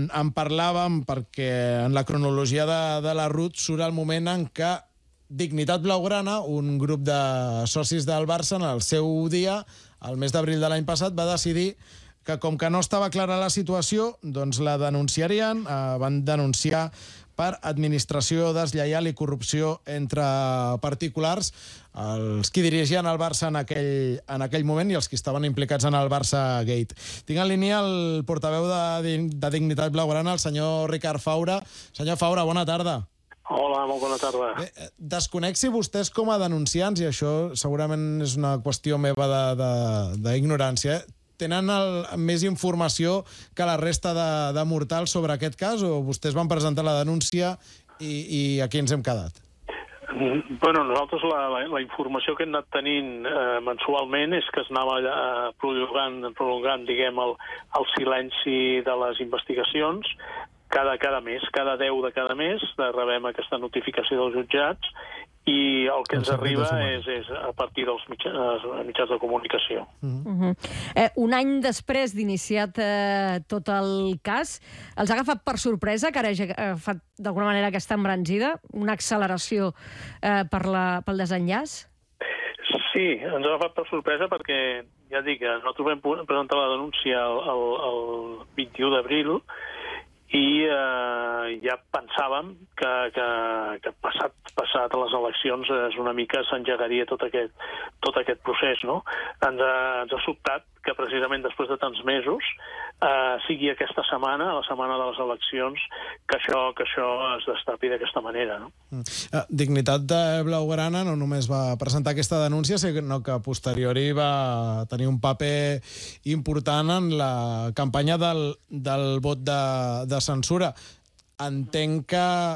en parlàvem perquè en la cronologia de la RUT surt el moment en què Dignitat Blaugrana, un grup de socis del Barça, en el seu dia, el mes d'abril de l'any passat, va decidir que com que no estava clara la situació, doncs la denunciarien, van denunciar per administració deslleial i corrupció entre particulars, els qui dirigien el Barça en aquell moment i els qui estaven implicats en el Barça Gate. Tinc en línia el portaveu de Dignitat Blaugrana, el senyor Ricard Faura. Senyor Faura, bona tarda. Hola, molt bona tarda. Desconec si vostès com a denunciants, i això segurament és una qüestió meva d'ignorància, tenen més informació que la resta de mortals sobre aquest cas, o vostès van presentar la denúncia i aquí ens hem quedat? Bueno, nosaltres la informació que hem anat tenint mensualment és que es anava prolongant diguem, el silenci de les investigacions cada mes, cada 10 de cada mes rebem aquesta notificació dels jutjats i el que ens arriba és a partir dels mitjans de comunicació. Un any després d'iniciat tot el cas, els ha agafat per sorpresa que ara hagi agafat d'alguna manera aquesta embranzida, una acceleració pel desenllaç? Sí, ens ha agafat per sorpresa perquè, ja dic, nosaltres vam presentar la denúncia el 21 d'abril i ja pensàvem que passat les eleccions una mica s'engegaria tot aquest procés, no? Ens ha sobtat que precisament després de tants mesos sigui aquesta setmana, la setmana de les eleccions, que això es destapi d'aquesta manera, no? Dignitat Blaugrana no només va presentar aquesta denúncia, sinó que a posteriori va tenir un paper important en la campanya del vot de censura. Entenc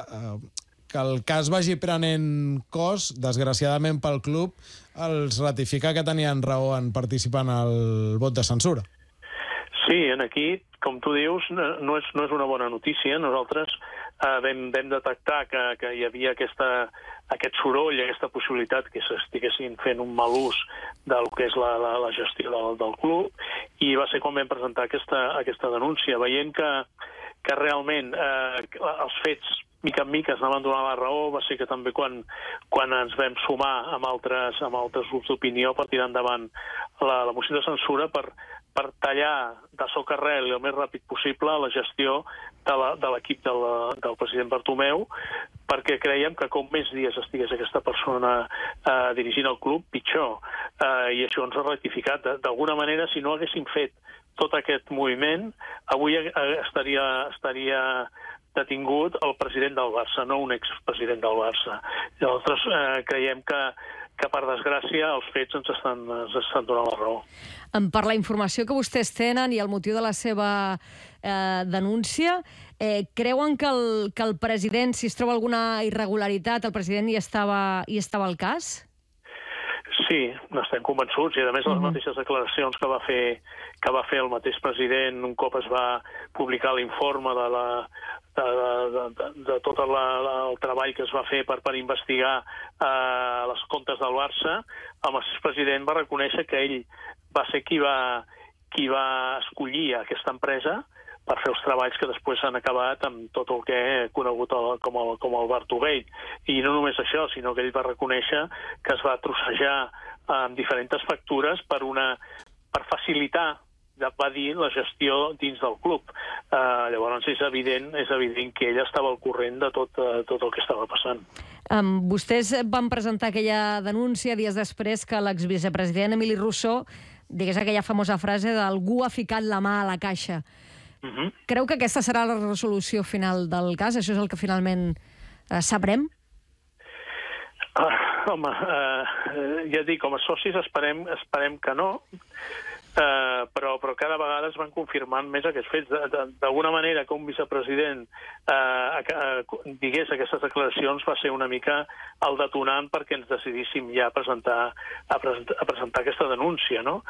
que el cas vagi prenent cos, desgraciadament pel club, els ratifica que tenien raó en participar en el vot de censura. Sí, aquí, com tu dius, no és una bona notícia. Nosaltres vam detectar que hi havia aquest soroll, aquesta possibilitat que s'estiguessin fent un mal ús del que és la gestió del club, i va ser quan vam presentar aquesta denúncia, veient que realment els fets mica en mica es anaven donant la raó. Va ser que també quan ens vam sumar amb altres grups d'opinió per tirar endavant la moció de censura per tallar de soca arrel i el més ràpid possible la gestió de l'equip del president Bartomeu, perquè creiem que com més dies estigués aquesta persona dirigint el club, pitjor. I això ens ha rectificat. D'alguna manera, si no haguéssim fet tot aquest moviment, avui estaria detingut el president del Barça, no un expresident del Barça. Nosaltres creiem que per desgràcia els fets ens estan donant la raó. Per la informació que vostès tenen i el motiu de la seva denúncia, creuen que el president, si es troba alguna irregularitat, el president hi estava al cas? Sí, n'estem convençuts, i a més les mateixes declaracions que va fer el mateix president un cop es va publicar l'informe de tot el treball que es va fer per investigar les comptes del Barça. El mateix president va reconèixer que ell va ser qui va escollir aquesta empresa per fer els treballs que després s'han acabat amb tot el que he conegut com el Bartogate. I no només això, sinó que ell va reconèixer que es va trossejar amb diferents factures per facilitar, va dir, la gestió dins del club. Llavors és evident que ell estava al corrent de tot el que estava passant. Vostès van presentar aquella denúncia dies després que l'exvicepresident Emili Rousseau digués aquella famosa frase de "algú ha ficat la mà a la caixa". Creu que aquesta serà la resolució final del cas? Això és el que finalment sabrem? Home, ja dic, com a socis esperem que no, però cada vegada es van confirmant més aquests fets. D'alguna manera que un vicepresident digués aquestes declaracions va ser una mica el detonant perquè ens decidíssim ja a presentar aquesta denúncia, no?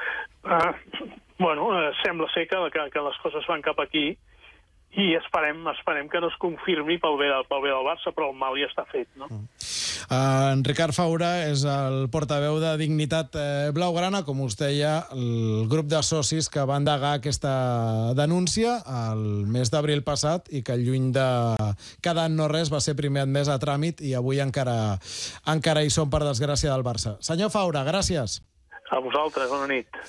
Sembla ser que les coses van cap aquí i esperem que no es confirmi pel bé del Barça, però el mal ja està fet, no? En Ricard Faura és el portaveu de Dignitat Blaugrana, com us deia, el grup de socis que va endegar aquesta denúncia el mes d'abril passat i que lluny de quedar no res va ser primer admès a tràmit i avui encara hi som, per desgràcia del Barça. Senyor Faura, gràcies. A vosaltres, bona nit.